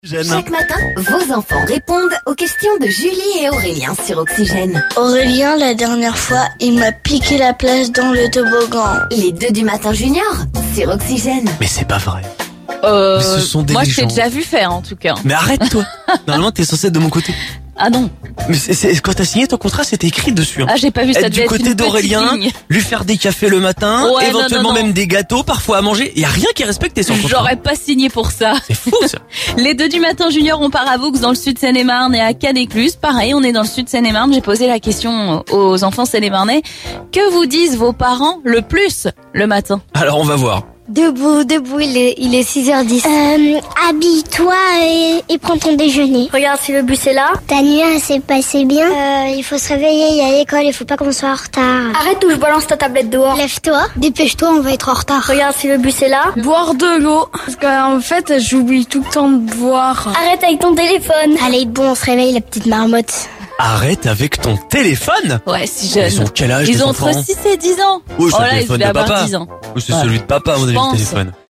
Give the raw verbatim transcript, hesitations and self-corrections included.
Jeanne. Chaque matin, vos enfants répondent aux questions de Julie et Aurélien sur Oxygène. Aurélien, la dernière fois, il m'a piqué la place dans le toboggan. Les deux du matin junior sur Oxygène. Mais c'est pas vrai. Euh, Mais ce sont des moi, je t'ai légendes. déjà vu faire, en tout cas. Mais arrête toi. Normalement t'es censé être de mon côté. Ah non. Mais c'est, c'est- quand t'as signé ton contrat, c'était écrit dessus. hein. Ah, j'ai pas vu ça. Être devait du être côté une petite d'Aurélien, ligne. lui faire des cafés le matin, Ouais, éventuellement non, non, non. même des gâteaux, parfois à manger. Y a rien qui est respecté sur le contrat. J'aurais pas signé pour ça. C'est fou ça. Les deux du matin junior, on part à Vaux dans le sud Seine-et-Marne et à Canécluse. Pareil, on est dans le sud Seine-et-Marne. J'ai posé la question aux enfants seine-et-marnais. Que vous disent vos parents le plus le matin? Alors on va voir. Debout, debout, il est, il est six heures dix. Euh, habille-toi et, et prends ton déjeuner. Regarde si le bus est là. Ta nuit elle s'est passée bien. Euh, il faut se réveiller, il y a l'école, il faut pas qu'on soit en retard. Arrête ou je balance ta tablette dehors. Lève-toi, dépêche-toi, on va être en retard. Regarde si le bus est là. Boire de l'eau. Parce qu'en fait, j'oublie tout le temps de boire. Arrête avec ton téléphone. Allez, bon, on se réveille, la petite marmotte. Arrête avec ton téléphone. Ouais, si jeune. Ils ont quel âge Ils les ont enfants entre six et dix ans. Oh, c'est Oh le là, ils téléphone devaient de avoir papa. dix ans. Ou c'est Ouais. celui de papa, mon Je avis, le pense. téléphone.